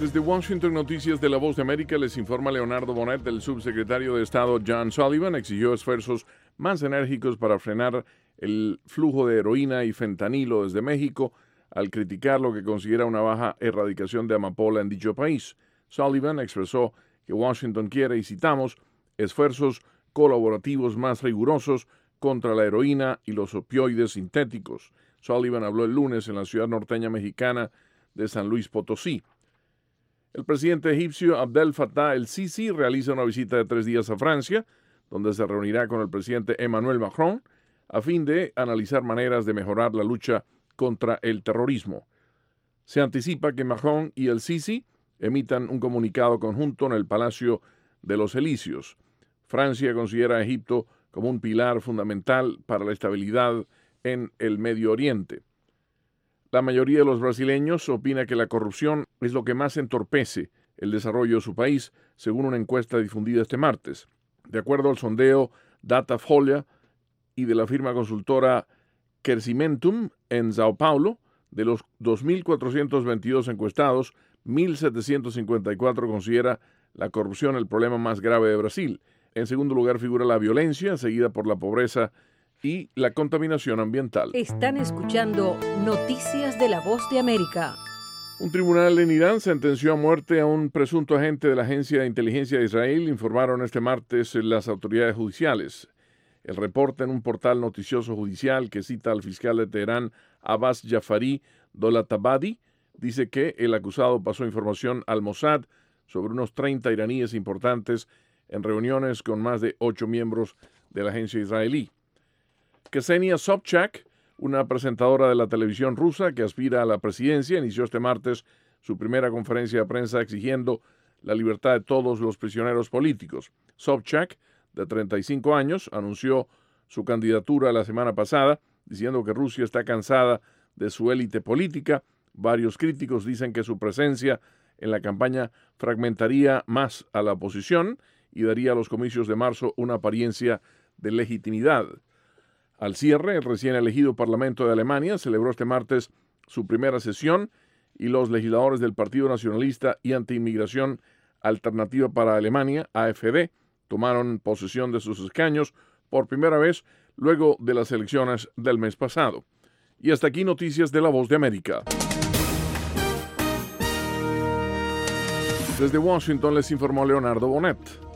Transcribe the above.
Desde Washington, Noticias de la Voz de América, les informa Leonardo Bonet. El subsecretario de Estado John Sullivan exigió esfuerzos más enérgicos para frenar el flujo de heroína y fentanilo desde México, al criticar lo que considera una baja erradicación de amapola en dicho país. Sullivan expresó que Washington quiere, y citamos, esfuerzos colaborativos más rigurosos contra la heroína y los opioides sintéticos. Sullivan habló el lunes en la ciudad norteña mexicana de San Luis Potosí. El presidente egipcio Abdel Fattah el-Sisi realiza una visita de 3 días a Francia, donde se reunirá con el presidente Emmanuel Macron a fin de analizar maneras de mejorar la lucha contra el terrorismo. Se anticipa que Macron y el-Sisi emitan un comunicado conjunto en el Palacio de los Elíseos. Francia considera a Egipto como un pilar fundamental para la estabilidad en el Medio Oriente. La mayoría de los brasileños opina que la corrupción es lo que más entorpece el desarrollo de su país, según una encuesta difundida este martes. De acuerdo al sondeo Datafolha y de la firma consultora Crescimentum en Sao Paulo, de los 2.422 encuestados, 1.754 considera la corrupción el problema más grave de Brasil. En segundo lugar figura la violencia, seguida por la pobreza y la contaminación ambiental. Están escuchando Noticias de la Voz de América. Un tribunal en Irán sentenció a muerte a un presunto agente de la Agencia de Inteligencia de Israel, informaron este martes las autoridades judiciales. El reporte en un portal noticioso judicial que cita al fiscal de Teherán, Abbas Jafari Dolatabadi, dice que el acusado pasó información al Mossad sobre unos 30 iraníes importantes en reuniones con más de 8 miembros de la agencia israelí. Ksenia Sobchak, una presentadora de la televisión rusa que aspira a la presidencia, inició este martes su primera conferencia de prensa exigiendo la libertad de todos los prisioneros políticos. Sobchak, de 35 años, anunció su candidatura la semana pasada, diciendo que Rusia está cansada de su élite política. Varios críticos dicen que su presencia en la campaña fragmentaría más a la oposición y daría a los comicios de marzo una apariencia de legitimidad. Al cierre, el recién elegido Parlamento de Alemania celebró este martes su primera sesión y los legisladores del Partido Nacionalista y Antiinmigración Alternativa para Alemania, AfD, tomaron posesión de sus escaños por primera vez luego de las elecciones del mes pasado. Y hasta aquí Noticias de la Voz de América. Desde Washington les informó Leonardo Bonet.